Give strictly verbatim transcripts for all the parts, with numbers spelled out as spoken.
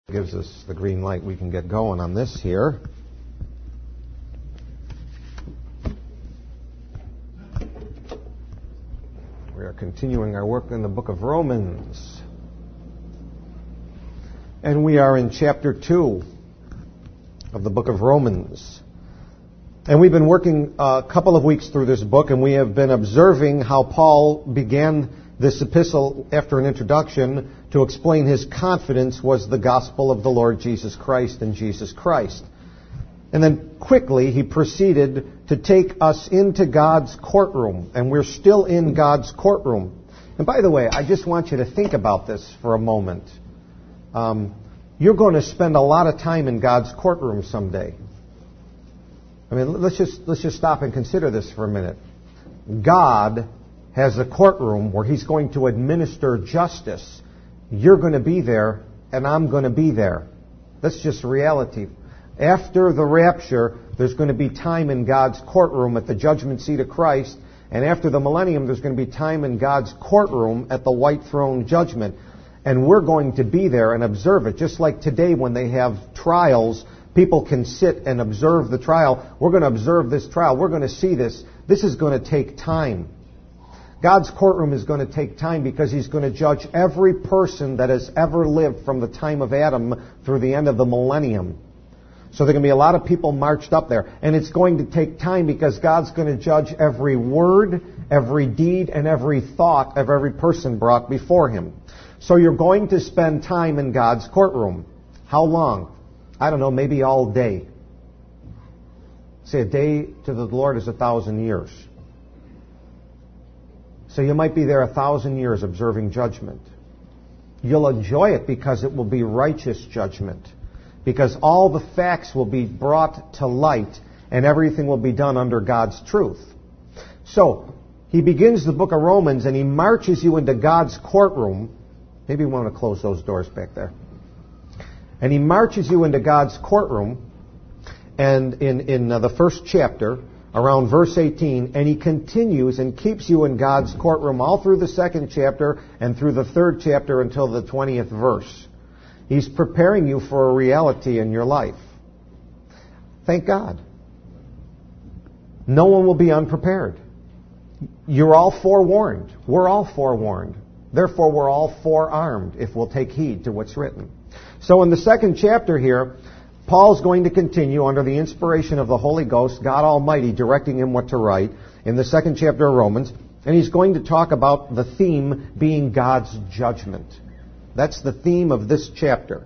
Gives us the green light, we can get going on this here. We are continuing our work in the book of Romans. And we are in chapter two of the book of Romans. And we've been working a couple of weeks through this book, and we have been observing how Paul began this epistle after an introduction to explain his confidence was the gospel of the Lord Jesus Christ and Jesus Christ. And then quickly he proceeded to take us into God's courtroom, and we're still in God's courtroom. And by the way, I just want you to think about this for a moment. Um, you're going to spend a lot of time in God's courtroom someday. I mean, let's just let's just stop and consider this for a minute. God has a courtroom where He's going to administer justice. You're going to be there, and I'm going to be there. That's just reality. After the rapture, there's going to be time in God's courtroom at the judgment seat of Christ, and after the millennium, there's going to be time in God's courtroom at the white throne judgment. And we're going to be there and observe it. Just like today when they have trials, people can sit and observe the trial. We're going to observe this trial. We're going to see this. This is going to take time. God's courtroom is going to take time because He's going to judge every person that has ever lived from the time of Adam through the end of the millennium. So there are going to be a lot of people marched up there. And it's going to take time because God's going to judge every word, every deed, and every thought of every person brought before Him. So you're going to spend time in God's courtroom. How long? I don't know, maybe all day. Say a day to the Lord is a thousand years. So you might be there a thousand years observing judgment. You'll enjoy it because it will be righteous judgment. Because all the facts will be brought to light and everything will be done under God's truth. So, he begins the book of Romans and he marches you into God's courtroom. Maybe you want to close those doors back there. And he marches you into God's courtroom. And in, in uh, the first chapter, around verse eighteen, and he continues and keeps you in God's courtroom all through the second chapter and through the third chapter until the twentieth verse. He's preparing you for a reality in your life. Thank God. No one will be unprepared. You're all forewarned. We're all forewarned. Therefore, we're all forearmed if we'll take heed to what's written. So in the second chapter here, Paul's going to continue under the inspiration of the Holy Ghost, God Almighty directing him what to write in the second chapter of Romans, and he's going to talk about the theme being God's judgment. That's the theme of this chapter.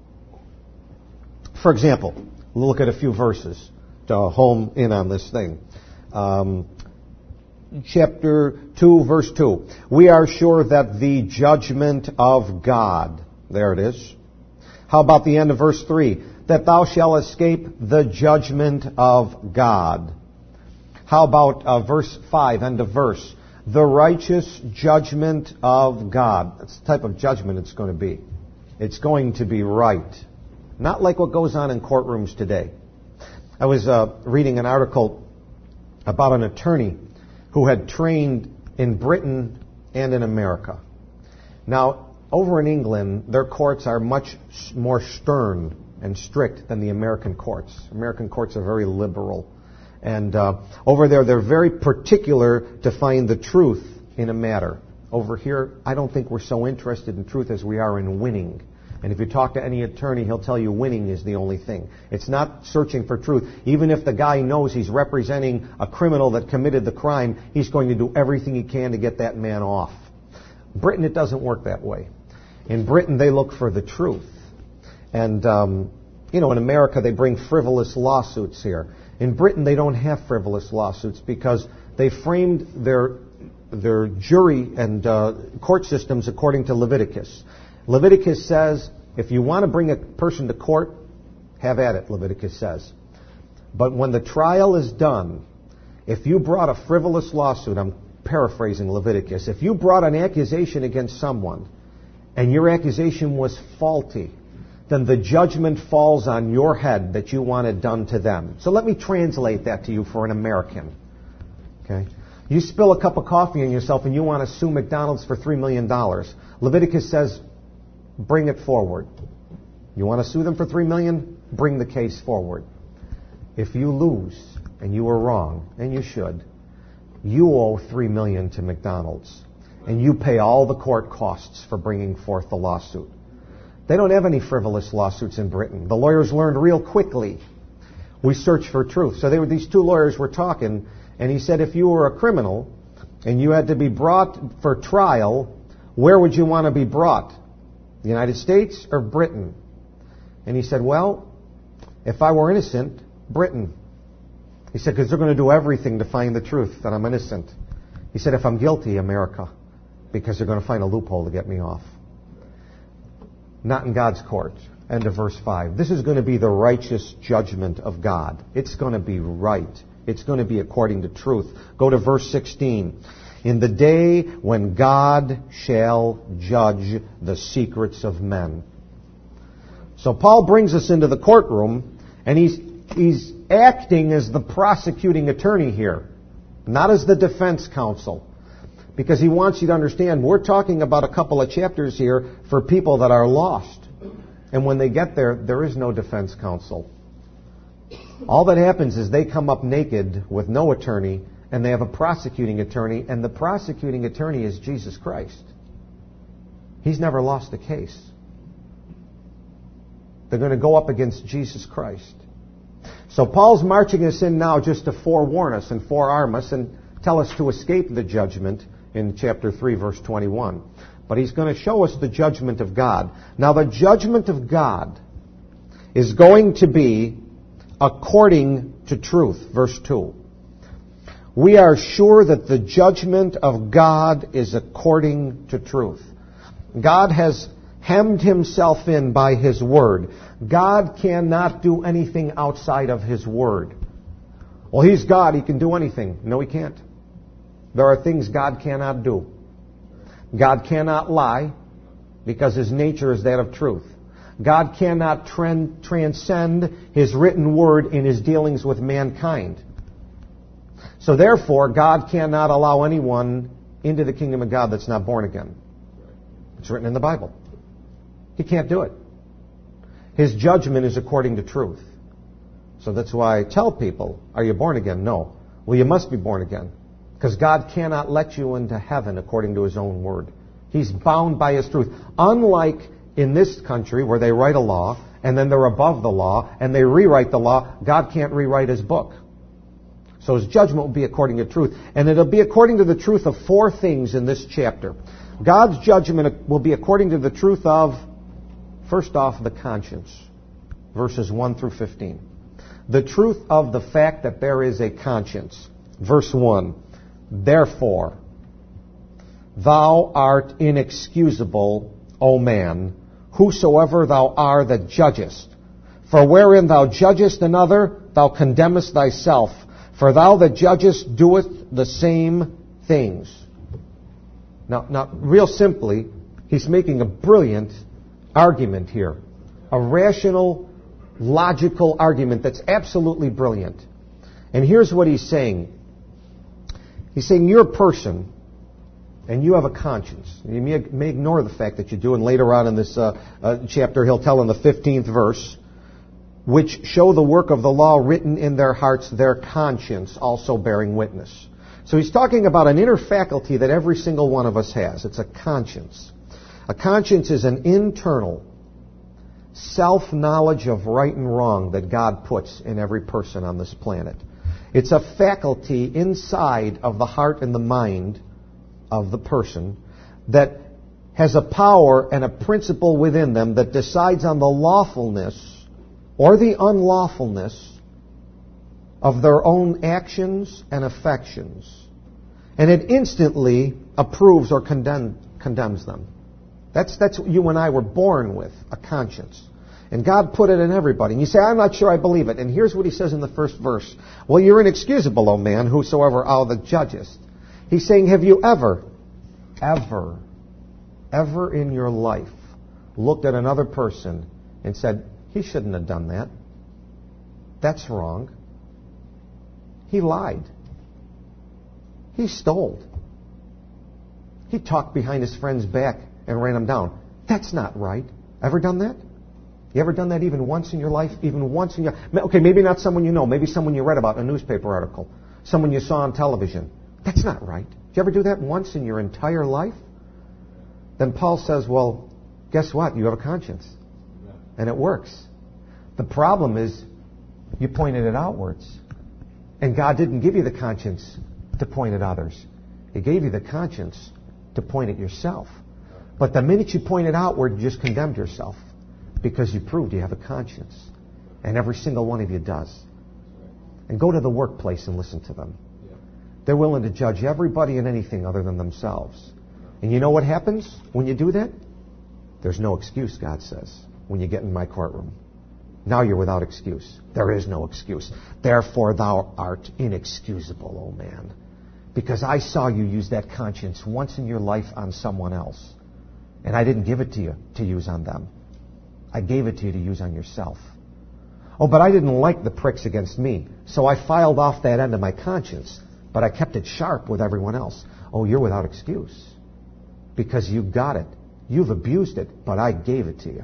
For example, we'll look at a few verses to home in on this thing. Um, chapter two, verse two. We are sure that the judgment of God, there it is. How about the end of verse three? That thou shalt escape the judgment of God. How about uh, verse five, end of verse? The righteous judgment of God. That's the type of judgment it's going to be. It's going to be right. Not like what goes on in courtrooms today. I was uh, reading an article about an attorney who had trained in Britain and in America. Now, over in England, their courts are much more stern and strict than the American courts. American courts are very liberal. And uh, over there, they're very particular to find the truth in a matter. Over here, I don't think we're so interested in truth as we are in winning. And if you talk to any attorney, he'll tell you winning is the only thing. It's not searching for truth. Even if the guy knows he's representing a criminal that committed the crime, he's going to do everything he can to get that man off. Britain, it doesn't work that way. In Britain, they look for the truth. And, um, you know, in America, they bring frivolous lawsuits here. In Britain, they don't have frivolous lawsuits because they framed their their jury and uh, court systems according to Leviticus. Leviticus says, if you want to bring a person to court, have at it, Leviticus says. But when the trial is done, if you brought a frivolous lawsuit, I'm paraphrasing Leviticus, if you brought an accusation against someone and your accusation was faulty, then the judgment falls on your head that you want it done to them. So let me translate that to you for an American. Okay? You spill a cup of coffee on yourself and you want to sue McDonald's for three million dollars. Leviticus says, bring it forward. You want to sue them for three million dollars? Bring the case forward. If you lose, and you were wrong, and you should, you owe three million dollars to McDonald's, and you pay all the court costs for bringing forth the lawsuit. They don't have any frivolous lawsuits in Britain. The lawyers learned real quickly. We search for truth. So they were, these two lawyers were talking, and he said, if you were a criminal and you had to be brought for trial, where would you want to be brought? The United States or Britain? And he said, well, if I were innocent, Britain. He said, because they're going to do everything to find the truth that I'm innocent. He said, if I'm guilty, America, because they're going to find a loophole to get me off. Not in God's court. End of verse five. This is going to be the righteous judgment of God. It's going to be right. It's going to be according to truth. Go to verse sixteen. In the day when God shall judge the secrets of men. So Paul brings us into the courtroom, and he's he's acting as the prosecuting attorney here, not as the defense counsel. Because he wants you to understand, we're talking about a couple of chapters here for people that are lost. And when they get there, there is no defense counsel. All that happens is they come up naked with no attorney, and they have a prosecuting attorney, and the prosecuting attorney is Jesus Christ. He's never lost a case. They're going to go up against Jesus Christ. So Paul's marching us in now just to forewarn us and forearm us and tell us to escape the judgment in chapter three, verse twenty-one. But he's going to show us the judgment of God. Now, the judgment of God is going to be according to truth. Verse two. We are sure that the judgment of God is according to truth. God has hemmed himself in by his word. God cannot do anything outside of his word. Well, he's God. He can do anything. No, he can't. There are things God cannot do. God cannot lie because his nature is that of truth. God cannot trend, transcend his written word in his dealings with mankind. So therefore, God cannot allow anyone into the kingdom of God that's not born again. It's written in the Bible. He can't do it. His judgment is according to truth. So that's why I tell people, are you born again? No. Well, you must be born again. Because God cannot let you into heaven according to his own word. He's bound by his truth. Unlike in this country where they write a law and then they're above the law and they rewrite the law, God can't rewrite his book. So his judgment will be according to truth. And it'll be according to the truth of four things in this chapter. God's judgment will be according to the truth of, first off, the conscience. Verses one through fifteen. The truth of the fact that there is a conscience. Verse one. Therefore, thou art inexcusable, O man, whosoever thou art that judgest. For wherein thou judgest another, thou condemnest thyself. For thou that judgest doest the same things. Now, now, real simply, he's making a brilliant argument here. A rational, logical argument that's absolutely brilliant. And here's what he's saying. He's saying you're a person, and you have a conscience. You may, may ignore the fact that you do, and later on in this uh, uh, chapter he'll tell in the fifteenth verse, which show the work of the law written in their hearts, their conscience also bearing witness. So he's talking about an inner faculty that every single one of us has. It's a conscience. A conscience is an internal self-knowledge of right and wrong that God puts in every person on this planet. It's a faculty inside of the heart and the mind of the person that has a power and a principle within them that decides on the lawfulness or the unlawfulness of their own actions and affections. And it instantly approves or condemn, condemns them. That's, that's what you and I were born with, a conscience. And God put it in everybody. And you say, I'm not sure I believe it. And here's what he says in the first verse. Well, you're inexcusable, O man, whosoever thou that judgest. He's saying, have you ever, ever, ever in your life looked at another person and said, he shouldn't have done that. That's wrong. He lied. He stole. He talked behind his friend's back and ran him down. That's not right. Ever done that? You ever done that even once in your life? Even once in your... Okay, maybe not someone you know. Maybe someone you read about in a newspaper article. Someone you saw on television. That's not right. Did you ever do that once in your entire life? Then Paul says, well, guess what? You have a conscience. And it works. The problem is you pointed it outwards. And God didn't give you the conscience to point at others. He gave you the conscience to point at yourself. But the minute you pointed outward, you just condemned yourself. Because you proved you have a conscience. And every single one of you does. And go to the workplace and listen to them. They're willing to judge everybody and anything other than themselves. And you know what happens when you do that? There's no excuse, God says, when you get in my courtroom. Now you're without excuse. There is no excuse. Therefore thou art inexcusable, O man. Because I saw you use that conscience once in your life on someone else. And I didn't give it to you to use on them. I gave it to you to use on yourself. Oh, but I didn't like the pricks against me, so I filed off that end of my conscience, but I kept it sharp with everyone else. Oh, you're without excuse. Because you got it. You've abused it, but I gave it to you.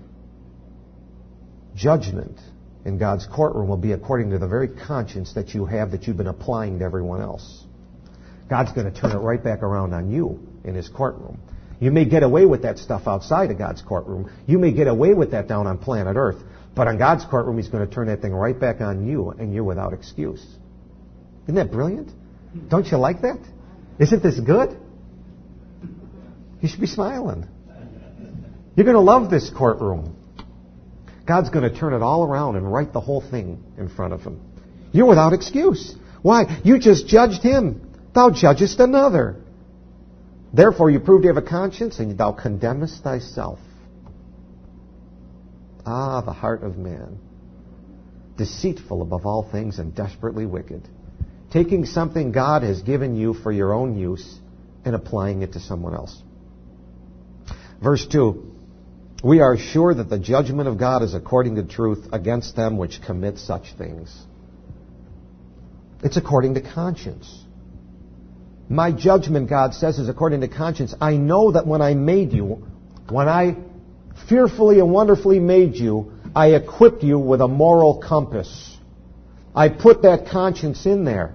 Judgment in God's courtroom will be according to the very conscience that you have that you've been applying to everyone else. God's going to turn it right back around on you in His courtroom. You may get away with that stuff outside of God's courtroom. You may get away with that down on planet Earth. But on God's courtroom, He's going to turn that thing right back on you, and you're without excuse. Isn't that brilliant? Don't you like that? Isn't this good? You should be smiling. You're going to love this courtroom. God's going to turn it all around and write the whole thing in front of Him. You're without excuse. Why? You just judged him. Thou judgest another. Therefore you prove to have a conscience, and thou condemnest thyself. Ah, the heart of man. Deceitful above all things and desperately wicked. Taking something God has given you for your own use and applying it to someone else. Verse two. We are sure that the judgment of God is according to truth against them which commit such things. It's according to conscience. My judgment, God says, is according to conscience. I know that when I made you, when I fearfully and wonderfully made you, I equipped you with a moral compass. I put that conscience in there.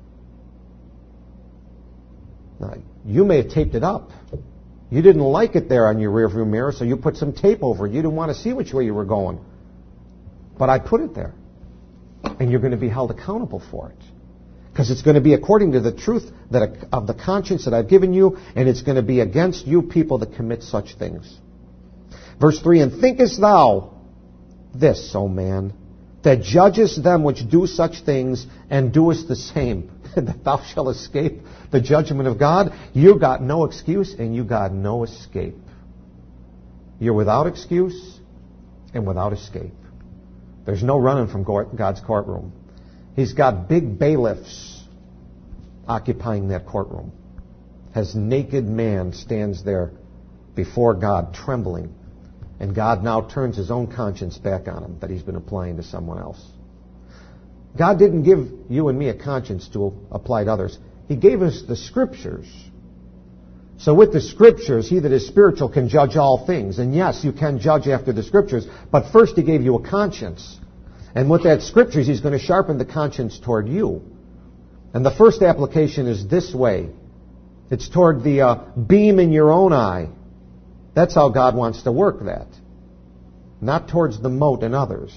Now, you may have taped it up. You didn't like it there on your rearview mirror, so you put some tape over it. You didn't want to see which way you were going. But I put it there. And you're going to be held accountable for it. Because it's going to be according to the truth that of the conscience that I've given you, and it's going to be against you people that commit such things. Verse three, and thinkest thou this, O man, that judgest them which do such things, and doest the same, that thou shalt escape the judgment of God? You got no excuse, and you got no escape. You're without excuse and without escape. There's no running from God's courtroom. He's got big bailiffs occupying that courtroom. As naked man stands there before God, trembling. And God now turns His own conscience back on him that he's been applying to someone else. God didn't give you and me a conscience to apply to others. He gave us the Scriptures. So with the Scriptures, he that is spiritual can judge all things. And yes, you can judge after the Scriptures, but first He gave you a conscience. And with that Scriptures, He's going to sharpen the conscience toward you. And the first application is this way. It's toward the uh, beam in your own eye. That's how God wants to work that. Not towards the mote in others.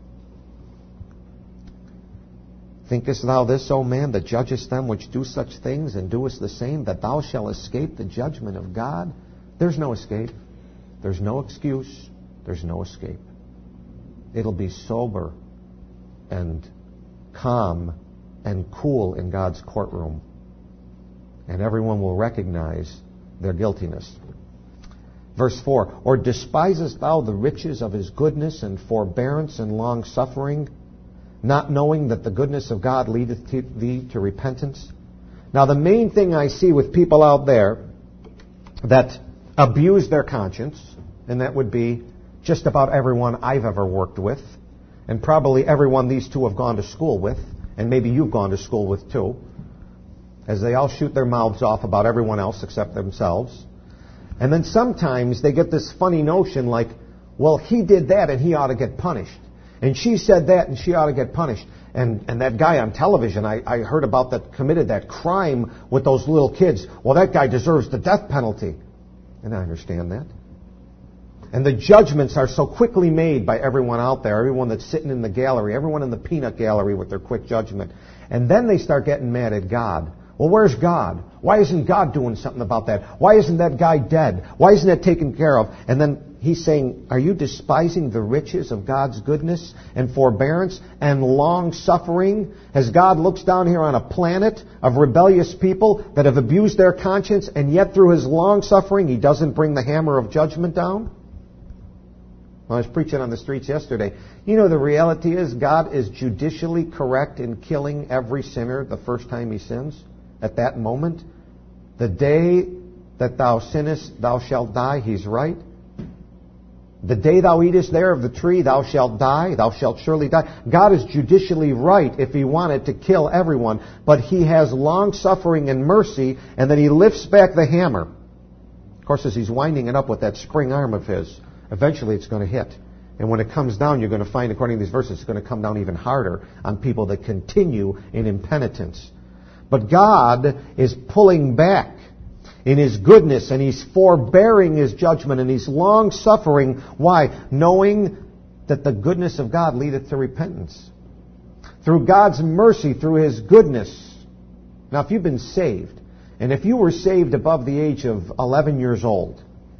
Thinkest thou this, O man, that judgest them which do such things, and doest the same, that thou shalt escape the judgment of God? There's no escape. There's no excuse. There's no escape. It'll be sober and calm and cool in God's courtroom. And everyone will recognize their guiltiness. Verse four, or despisest thou the riches of His goodness and forbearance and long-suffering, not knowing that the goodness of God leadeth to thee to repentance? Now the main thing I see with people out there that abuse their conscience, and that would be just about everyone I've ever worked with, and probably everyone these two have gone to school with, and maybe you've gone to school with too, as they all shoot their mouths off about everyone else except themselves. And then sometimes they get this funny notion like, Well, he did that and he ought to get punished. And she said that and she ought to get punished. And and that guy on television, I, I heard about that, committed that crime with those little kids. Well, that guy deserves the death penalty. And I understand that. And the judgments are so quickly made by everyone out there, everyone that's sitting in the gallery, everyone in the peanut gallery with their quick judgment. And then they start getting mad at God. Well, where's God? Why isn't God doing something about that? Why isn't that guy dead? Why isn't that taken care of? And then he's saying, are you despising the riches of God's goodness and forbearance and long-suffering? As God looks down here on a planet of rebellious people that have abused their conscience, and yet through His long-suffering, He doesn't bring the hammer of judgment down? I was preaching on the streets yesterday. You know, the reality is God is judicially correct in killing every sinner the first time he sins. At that moment, the day that thou sinnest, thou shalt die. He's right. The day thou eatest there of the tree, thou shalt die. Thou shalt surely die. God is judicially right if He wanted to kill everyone. But He has long-suffering and mercy, and then He lifts back the hammer. Of course, as He's winding it up with that spring arm of His, eventually it's going to hit. And when it comes down, you're going to find, according to these verses, it's going to come down even harder on people that continue in impenitence. But God is pulling back in His goodness, and He's forbearing His judgment, and He's long-suffering. Why? Knowing that the goodness of God leadeth to repentance. Through God's mercy, through His goodness. Now, if you've been saved, and if you were saved above the age of eleven years old,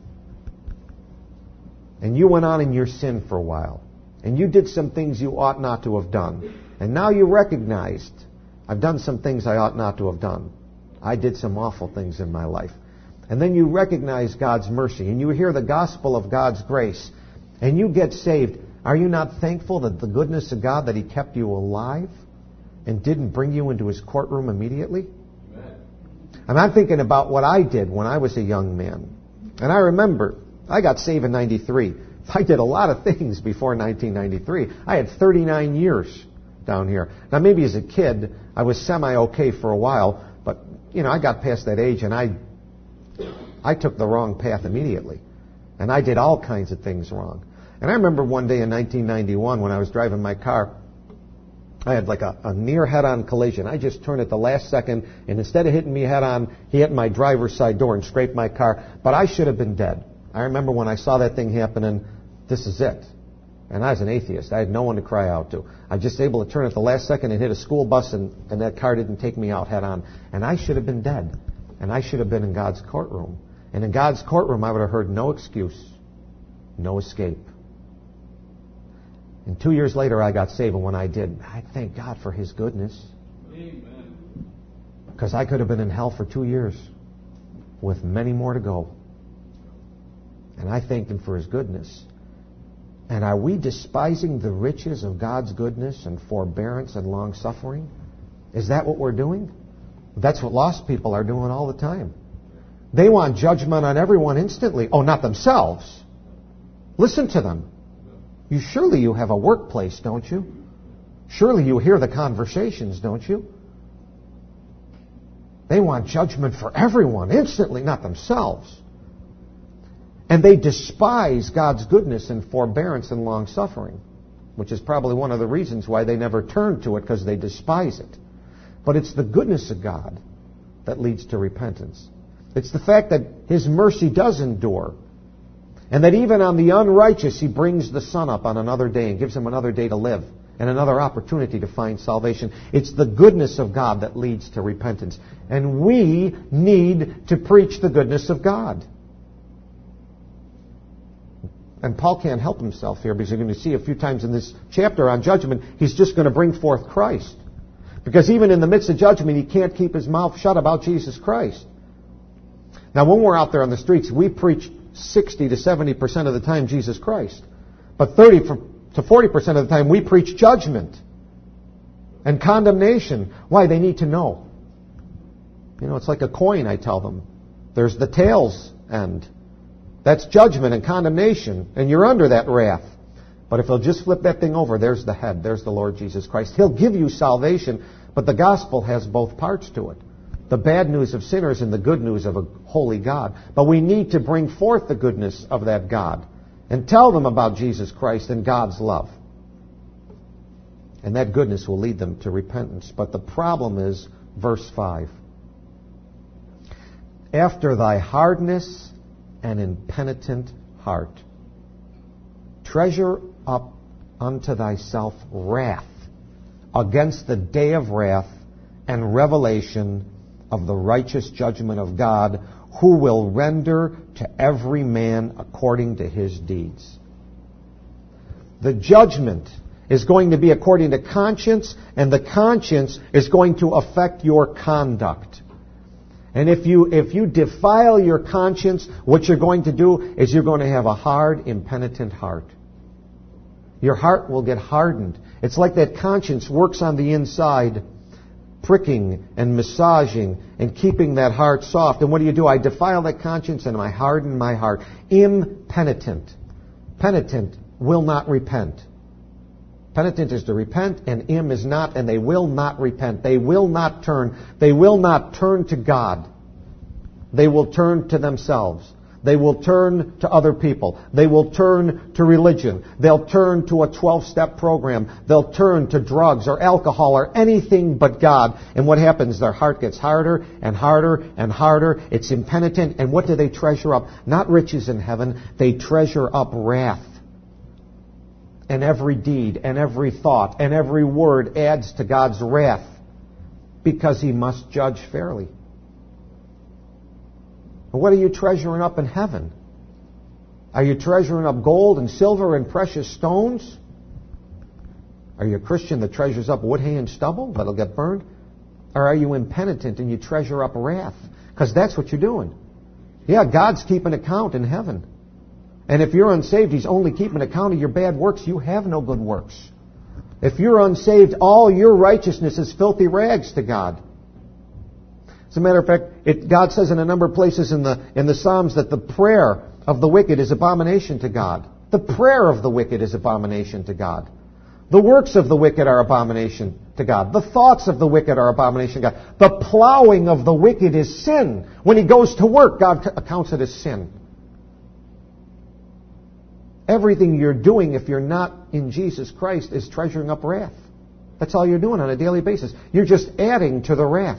and you went on in your sin for a while, and you did some things you ought not to have done, and now you recognized, I've done some things I ought not to have done. I did some awful things in my life. And then you recognize God's mercy, and you hear the gospel of God's grace, and you get saved. Are you not thankful that the goodness of God, that He kept you alive and didn't bring you into His courtroom immediately? Amen. And I'm thinking about what I did when I was a young man. And I remember, I got saved in ninety-three. I did a lot of things before nineteen ninety-three. I had thirty-nine years down here. Now, maybe as a kid, I was semi-okay for a while, but, you know, I got past that age, and I I took the wrong path immediately. And I did all kinds of things wrong. And I remember one day in nineteen ninety-one when I was driving my car, I had like a, a near head-on collision. I just turned at the last second, and instead of hitting me head-on, he hit my driver's side door and scraped my car. But I should have been dead. I remember when I saw that thing happening, this is it. And I was an atheist. I had no one to cry out to. I was just able to turn at the last second and hit a school bus, and, and that car didn't take me out head on. And I should have been dead. And I should have been in God's courtroom. And in God's courtroom, I would have heard no excuse, no escape. And two years later, I got saved. And when I did, I thank God for His goodness. Amen. Because I could have been in hell for two years with many more to go. And I thanked Him for His goodness. And are we despising the riches of God's goodness and forbearance and long-suffering? Is that what we're doing? That's what lost people are doing all the time. They want judgment on everyone instantly. Oh, not themselves. Listen to them. You surely you have a workplace, don't you? Surely you hear the conversations, don't you? They want judgment for everyone instantly, not themselves. And they despise God's goodness and forbearance and long-suffering, which is probably one of the reasons why they never turn to it, because they despise it. But it's the goodness of God that leads to repentance. It's the fact that His mercy does endure, and that even on the unrighteous He brings the sun up on another day and gives him another day to live and another opportunity to find salvation. It's the goodness of God that leads to repentance. And we need to preach the goodness of God. And Paul can't help himself here, because you're going to see a few times in this chapter on judgment, he's just going to bring forth Christ. Because even in the midst of judgment, he can't keep his mouth shut about Jesus Christ. Now, when we're out there on the streets, we preach sixty to seventy percent of the time Jesus Christ. But thirty to forty percent of the time, we preach judgment and condemnation. Why? They need to know. You know, it's like a coin, I tell them. There's the tails end. That's judgment and condemnation, and you're under that wrath. But if he'll just flip that thing over, there's the head. There's the Lord Jesus Christ. He'll give you salvation, but the gospel has both parts to it. The bad news of sinners and the good news of a holy God. But we need to bring forth the goodness of that God and tell them about Jesus Christ and God's love. And that goodness will lead them to repentance. But the problem is verse five. After thy hardness and impenitent heart, treasure up unto thyself wrath against the day of wrath and revelation of the righteous judgment of God, who will render to every man according to his deeds. The judgment is going to be according to conscience, and the conscience is going to affect your conduct. And if you if you defile your conscience, what you're going to do is you're going to have a hard, impenitent heart. Your heart will get hardened. It's like that conscience works on the inside, pricking and massaging and keeping that heart soft. And what do you do? I defile that conscience and I harden my heart. Impenitent. Penitent will not repent. Penitent is to repent, and im is not, and they will not repent. They will not turn. They will not turn to God. They will turn to themselves. They will turn to other people. They will turn to religion. They'll turn to a twelve-step program. They'll turn to drugs or alcohol or anything but God. And what happens? Their heart gets harder and harder and harder. It's impenitent. And what do they treasure up? Not riches in heaven. They treasure up wrath. And every deed and every thought and every word adds to God's wrath, because He must judge fairly. What are you treasuring up in heaven? Are you treasuring up gold and silver and precious stones? Are you a Christian that treasures up wood, hay, and stubble that'll get burned? Or are you impenitent and you treasure up wrath? Because that's what you're doing. Yeah, God's keeping account in heaven. And if you're unsaved, He's only keeping account of your bad works. You have no good works. If you're unsaved, all your righteousness is filthy rags to God. As a matter of fact, it, God says in a number of places in the in the Psalms that the prayer of the wicked is abomination to God. The prayer of the wicked is abomination to God. The works of the wicked are abomination to God. The thoughts of the wicked are abomination to God. The plowing of the wicked is sin. When he goes to work, God accounts it as sin. Everything you're doing, if you're not in Jesus Christ, is treasuring up wrath. That's all you're doing on a daily basis. You're just adding to the wrath.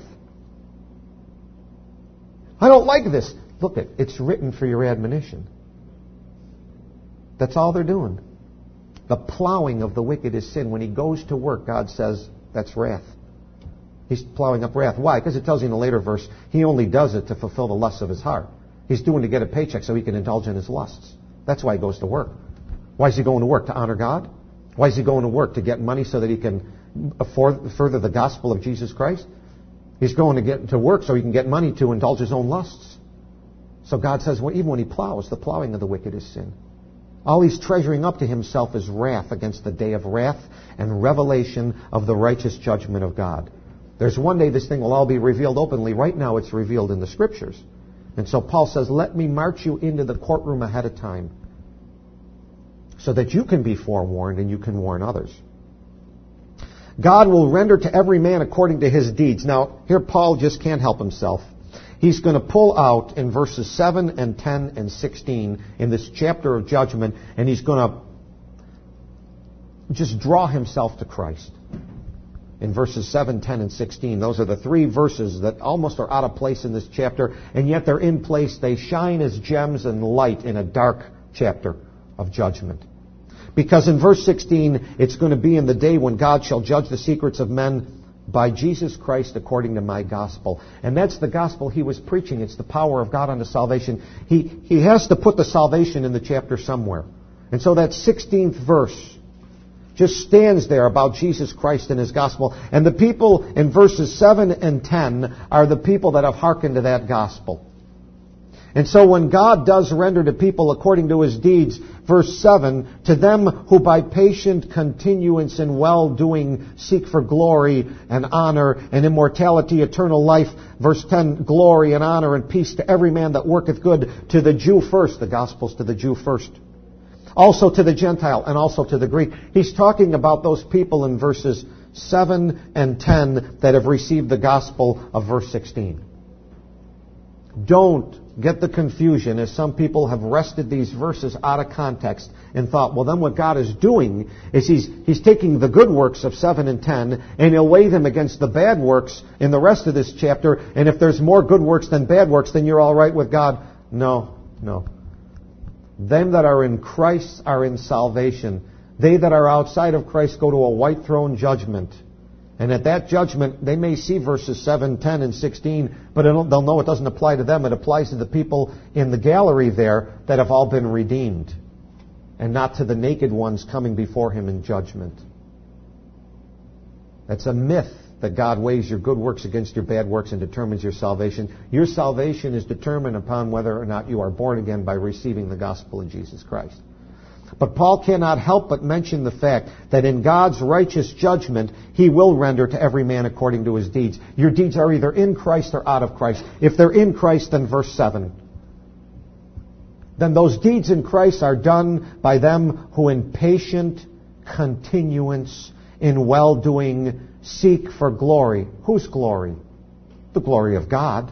I don't like this. Look, it, it's written for your admonition. That's all they're doing. The plowing of the wicked is sin. When he goes to work, God says that's wrath. He's plowing up wrath. Why? Because it tells you in a later verse, he only does it to fulfill the lusts of his heart. He's doing to get a paycheck so he can indulge in his lusts. That's why he goes to work. Why is he going to work? To honor God? Why is he going to work? To get money so that he can afford, further the gospel of Jesus Christ? He's going to get to work so he can get money to indulge his own lusts. So God says, well, even when he plows, the plowing of the wicked is sin. All he's treasuring up to himself is wrath against the day of wrath and revelation of the righteous judgment of God. There's one day this thing will all be revealed openly. Right now it's revealed in the Scriptures. And so Paul says, let me march you into the courtroom ahead of time so that you can be forewarned and you can warn others. God will render to every man according to his deeds. Now, here Paul just can't help himself. He's going to pull out in verses seven and ten and sixteen in this chapter of judgment, and he's going to just draw himself to Christ. In verses seven, ten, and sixteen, those are the three verses that almost are out of place in this chapter, and yet they're in place. They shine as gems and light in a dark chapter of judgment. Because in verse sixteen, it's going to be in the day when God shall judge the secrets of men by Jesus Christ according to my gospel. And that's the gospel he was preaching. It's the power of God unto salvation. He, he has to put the salvation in the chapter somewhere. And so that sixteenth verse just stands there about Jesus Christ and his gospel. And the people in verses seven and ten are the people that have hearkened to that gospel. And so when God does render to people according to his deeds, verse seven, to them who by patient continuance in well-doing seek for glory and honor and immortality, eternal life. Verse ten, glory and honor and peace to every man that worketh good, to the Jew first. The gospel's to the Jew first. Also to the Gentile and also to the Greek. He's talking about those people in verses seven and ten that have received the gospel of verse sixteen. Don't get the confusion, as some people have wrested these verses out of context and thought, well, then what God is doing is He's, he's taking the good works of seven and ten, and He'll weigh them against the bad works in the rest of this chapter, and if there's more good works than bad works, then you're all right with God. No, no. Them that are in Christ are in salvation. They that are outside of Christ go to a white throne judgment. And at that judgment, they may see verses seven, ten, and sixteen, but they'll know it doesn't apply to them. It applies to the people in the gallery there that have all been redeemed, and not to the naked ones coming before Him in judgment. That's a myth that God weighs your good works against your bad works and determines your salvation. Your salvation is determined upon whether or not you are born again by receiving the gospel of Jesus Christ. But Paul cannot help but mention the fact that in God's righteous judgment, He will render to every man according to his deeds. Your deeds are either in Christ or out of Christ. If they're in Christ, then verse seven. Then those deeds in Christ are done by them who in patient continuance in well-doing seek for glory. Whose glory? The glory of God.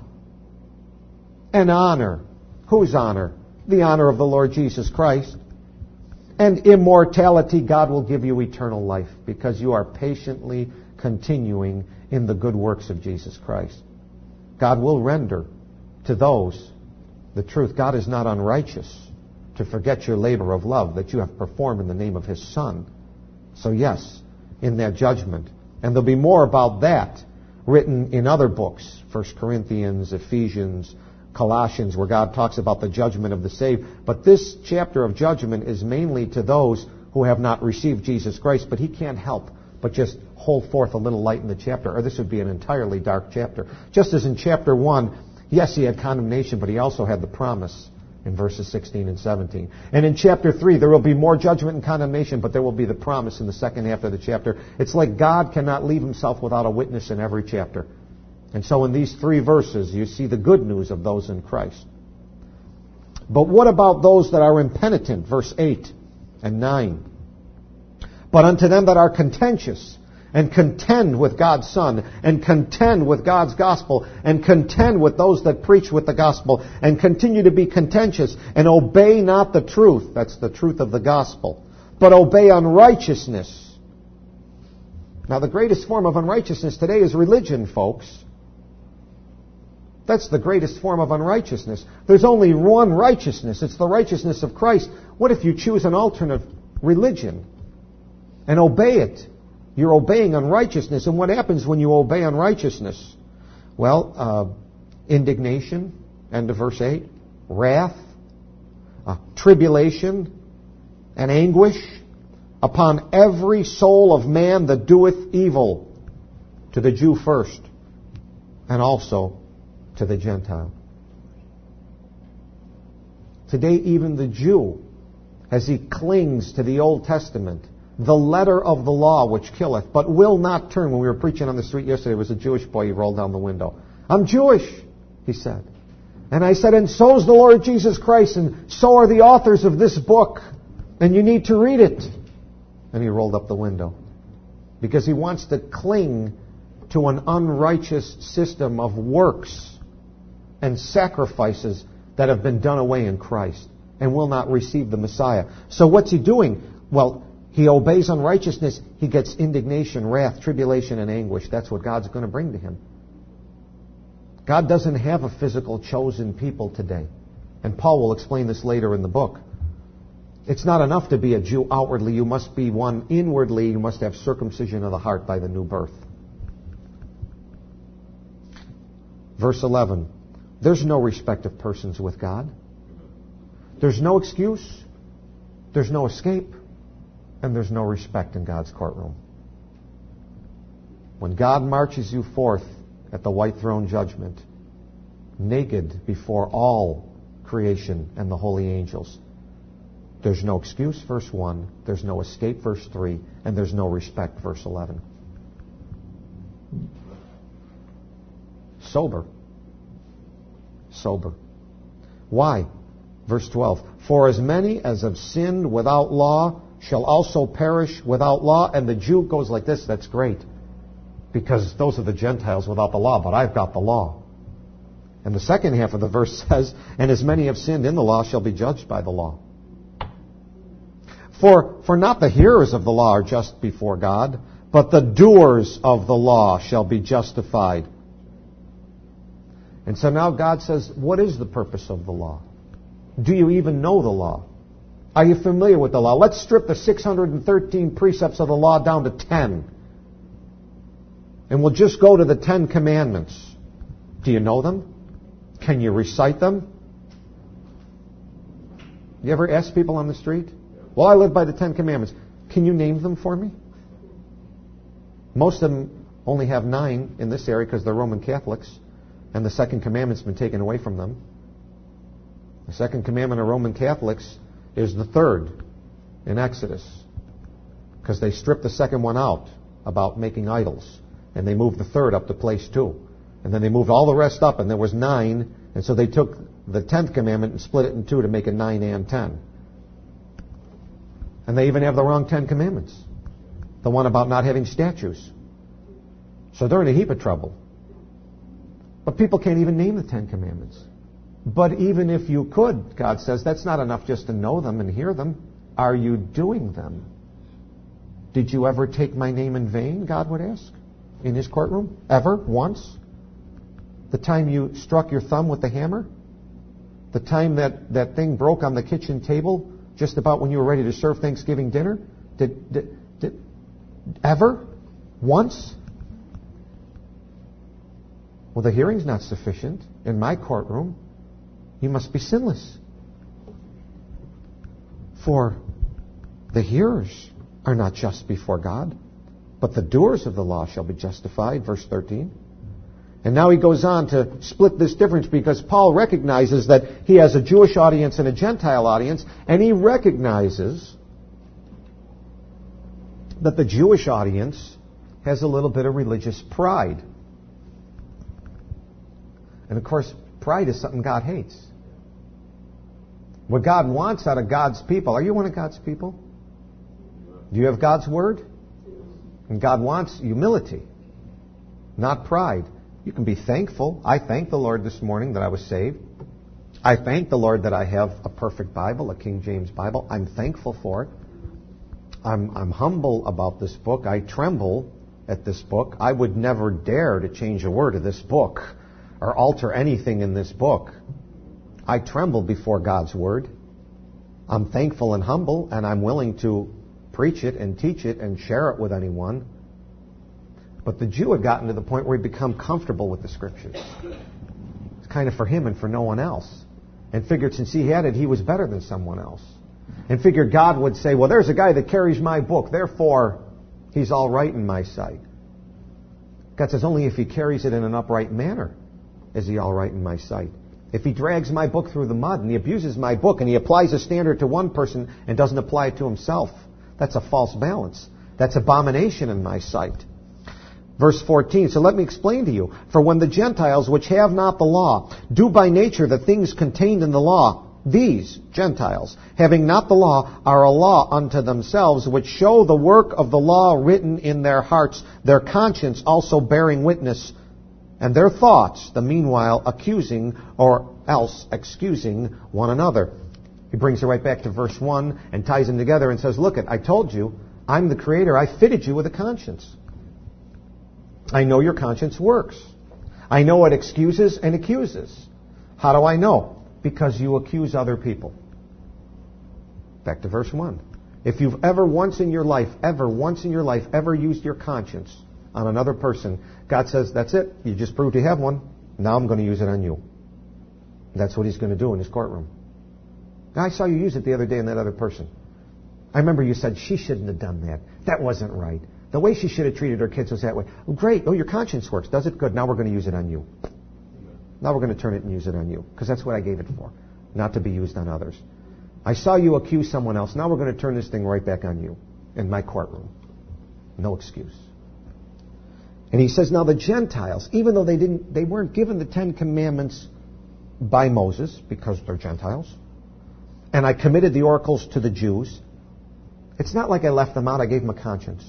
And honor. Whose honor? The honor of the Lord Jesus Christ. And immortality. God will give you eternal life because you are patiently continuing in the good works of Jesus Christ. God will render to those the truth. God is not unrighteous to forget your labor of love that you have performed in the name of His Son. So yes, in that judgment. And there'll be more about that written in other books, First Corinthians, Ephesians, Colossians, where God talks about the judgment of the saved. But this chapter of judgment is mainly to those who have not received Jesus Christ, but he can't help but just hold forth a little light in the chapter, or this would be an entirely dark chapter. Just as in chapter one, yes, he had condemnation, but he also had the promise in verses sixteen and seventeen. And in chapter three, there will be more judgment and condemnation, but there will be the promise in the second half of the chapter. It's like God cannot leave Himself without a witness in every chapter. And so in these three verses, you see the good news of those in Christ. But what about those that are impenitent? Verse eight and nine. But unto them that are contentious, and contend with God's Son, and contend with God's gospel, and contend with those that preach with the gospel, and continue to be contentious, and obey not the truth, that's the truth of the gospel, but obey unrighteousness. Now the greatest form of unrighteousness today is religion, folks. That's the greatest form of unrighteousness. There's only one righteousness. It's the righteousness of Christ. What if you choose an alternate religion and obey it? You're obeying unrighteousness. And what happens when you obey unrighteousness? Well, uh, indignation, end of verse eight, wrath, uh, tribulation, and anguish upon every soul of man that doeth evil, to the Jew first, and also to the Gentile. Today, even the Jew, as he clings to the Old Testament, the letter of the law which killeth, but will not turn. When we were preaching on the street yesterday, there was a Jewish boy, he rolled down the window. I'm Jewish, he said. And I said, and so is the Lord Jesus Christ, and so are the authors of this book, and you need to read it. And he rolled up the window. Because he wants to cling to an unrighteous system of works and sacrifices that have been done away in Christ, and will not receive the Messiah. So what's he doing? Well, he obeys unrighteousness. He gets indignation, wrath, tribulation, and anguish. That's what God's going to bring to him. God doesn't have a physical chosen people today. And Paul will explain this later in the book. It's not enough to be a Jew outwardly. You must be one inwardly. You must have circumcision of the heart by the new birth. Verse eleven. There's no respect of persons with God. There's no excuse. There's no escape. And there's no respect in God's courtroom. When God marches you forth at the white throne judgment, naked before all creation and the holy angels, there's no excuse, verse one. There's no escape, verse three. And there's no respect, verse eleven. Sober. Sober. Why? Verse twelve. For as many as have sinned without law shall also perish without law. And the Jew goes like this, that's great. Because those are the Gentiles without the law, but I've got the law. And the second half of the verse says, and as many have sinned in the law shall be judged by the law. For, for not the hearers of the law are just before God, but the doers of the law shall be justified. And so now God says, what is the purpose of the law? Do you even know the law? Are you familiar with the law? Let's strip the six hundred thirteen precepts of the law down to ten. And we'll just go to the Ten Commandments. Do you know them? Can you recite them? You ever ask people on the street? Well, I live by the Ten Commandments. Can you name them for me? Most of them only have nine in this area because they're Roman Catholics, and the second commandment's been taken away from them. The second commandment of Roman Catholics is the third in Exodus, because they stripped the second one out about making idols, and they moved the third up to place two. And then they moved all the rest up, and there was nine, and so they took the tenth commandment and split it in two to make it nine and ten. And they even have the wrong Ten Commandments. The one about not having statues. So they're in a heap of trouble. But people can't even name the Ten Commandments. But even if you could, God says, that's not enough just to know them and hear them. Are you doing them? Did you ever take my name in vain, God would ask, in his courtroom? Ever? Once? The time you struck your thumb with the hammer? The time that, that thing broke on the kitchen table just about when you were ready to serve Thanksgiving dinner? Did, did, did ever? Once? Well, the hearing's not sufficient. In my courtroom, you must be sinless. For the hearers are not just before God, but the doers of the law shall be justified, verse thirteen. And now he goes on to split this difference because Paul recognizes that he has a Jewish audience and a Gentile audience, and he recognizes that the Jewish audience has a little bit of religious pride. And of course, pride is something God hates. What God wants out of God's people, are you one of God's people? Do you have God's word? And God wants humility, not pride. You can be thankful. I thank the Lord this morning that I was saved. I thank the Lord that I have a perfect Bible, a King James Bible. I'm thankful for it. I'm, I'm humble about this book. I tremble at this book. I would never dare to change a word of this book or alter anything in this book. I tremble before God's word. I'm thankful and humble, and I'm willing to preach it and teach it and share it with anyone. But the Jew had gotten to the point where he'd become comfortable with the Scriptures. It's kind of for him and for no one else. And figured since he had it, he was better than someone else. And figured God would say, well, there's a guy that carries my book, therefore he's all right in my sight. God says, only if he carries it in an upright manner is he all right in my sight. If he drags my book through the mud and he abuses my book and he applies a standard to one person and doesn't apply it to himself, that's a false balance. That's abomination in my sight. Verse fourteen, so let me explain to you. For when the Gentiles, which have not the law, do by nature the things contained in the law, these Gentiles, having not the law, are a law unto themselves, which show the work of the law written in their hearts, their conscience also bearing witness, and their thoughts, the meanwhile accusing or else excusing one another. He brings it right back to verse one and ties them together and says, look, it, I told you, I'm the Creator. I fitted you with a conscience. I know your conscience works. I know it excuses and accuses. How do I know? Because you accuse other people. Back to verse one. If you've ever once in your life, ever once in your life, ever used your conscience on another person, God says, that's it. You just proved you have one. Now I'm going to use it on you. That's what he's going to do in his courtroom. I saw you use it the other day on that other person. I remember you said, she shouldn't have done that. That wasn't right. The way she should have treated her kids was that way. Oh, great. Oh, your conscience works. Does it? Good. Now we're going to use it on you. Now we're going to turn it and use it on you. Because that's what I gave it for. Not to be used on others. I saw you accuse someone else. Now we're going to turn this thing right back on you. In my courtroom. No excuse. And he says, now the Gentiles, even though they didn't, they weren't given the Ten Commandments by Moses, because they're Gentiles, and I committed the oracles to the Jews, it's not like I left them out. I gave them a conscience.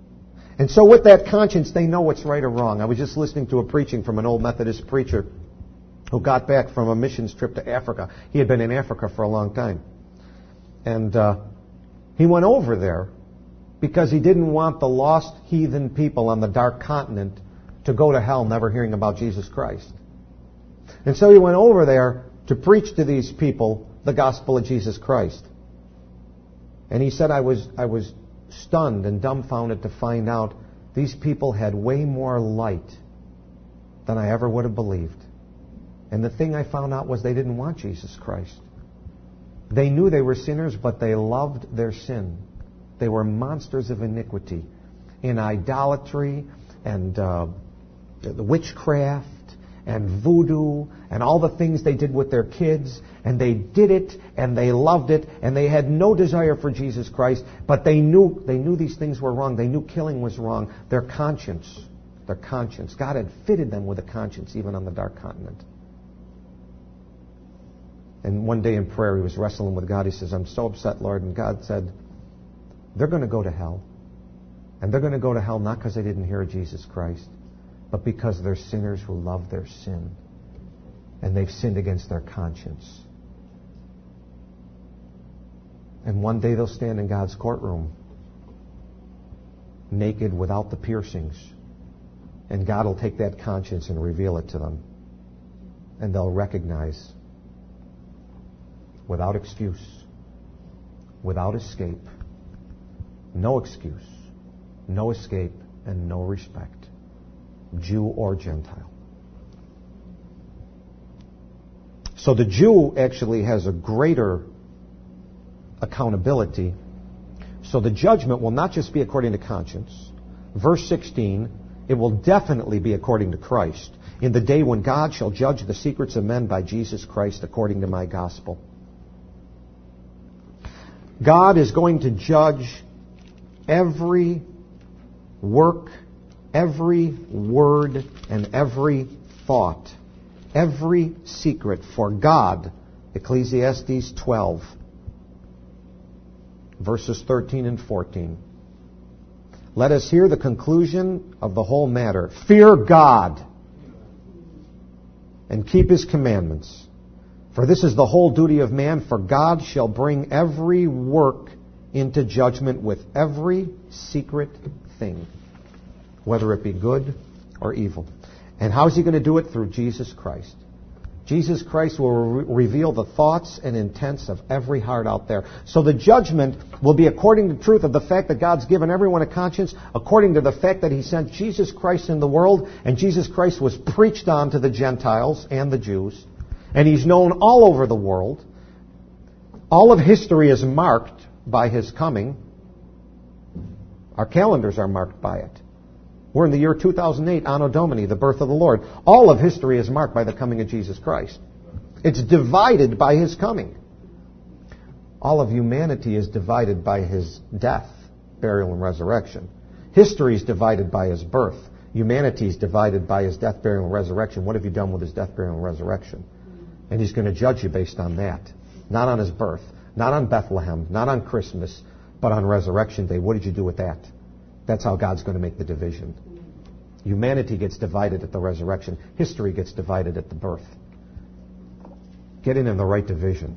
And so with that conscience, they know what's right or wrong. I was just listening to a preaching from an old Methodist preacher who got back from a missions trip to Africa. He had been in Africa for a long time. And uh, he went over there because he didn't want the lost heathen people on the dark continent to go to hell never hearing about Jesus Christ. And so he went over there to preach to these people the gospel of Jesus Christ. And he said, I was, I was stunned and dumbfounded to find out these people had way more light than I ever would have believed. And the thing I found out was they didn't want Jesus Christ. They knew they were sinners, but they loved their sin. They were monsters of iniquity in idolatry and uh, witchcraft and voodoo and all the things they did with their kids. And they did it and they loved it and they had no desire for Jesus Christ, but they knew they knew these things were wrong. They knew killing was wrong. Their conscience, their conscience. God had fitted them with a conscience even on the dark continent. And one day in prayer he was wrestling with God. He says, I'm so upset, Lord. And God said, they're going to go to hell. And they're going to go to hell not because they didn't hear of Jesus Christ, but because they're sinners who love their sin. And they've sinned against their conscience. And one day they'll stand in God's courtroom, naked without the piercings. And God will take that conscience and reveal it to them. And they'll recognize, without excuse, without escape, no excuse, no escape, and no respect, Jew or Gentile. So the Jew actually has a greater accountability. So the judgment will not just be according to conscience. Verse sixteen, it will definitely be according to Christ, in the day when God shall judge the secrets of men by Jesus Christ according to my gospel. God is going to judge every work, every word, and every thought, every secret. For God, Ecclesiastes twelve, verses thirteen and fourteen. Let us hear the conclusion of the whole matter. Fear God and keep His commandments. For this is the whole duty of man, for God shall bring every work into judgment with every secret thing, whether it be good or evil. And how is He going to do it? Through Jesus Christ. Jesus Christ will re- reveal the thoughts and intents of every heart out there. So the judgment will be according to the truth of the fact that God's given everyone a conscience, according to the fact that He sent Jesus Christ in the world, and Jesus Christ was preached on to the Gentiles and the Jews. And He's known all over the world. All of history is marked by His coming. Our calendars are marked by it. We're in the year two thousand eight, Anno Domini, the birth of the Lord. All of history is marked by the coming of Jesus Christ. It's divided by His coming. All of humanity is divided by His death, burial, and resurrection. History is divided by His birth. Humanity is divided by His death, burial, and resurrection. What have you done with His death, burial, and resurrection? And He's going to judge you based on that. Not on His birth. Not on Bethlehem. Not on Christmas. But on Resurrection Day. What did you do with that? That's how God's going to make the division. Humanity gets divided at the resurrection. History gets divided at the birth. Get in in the right division.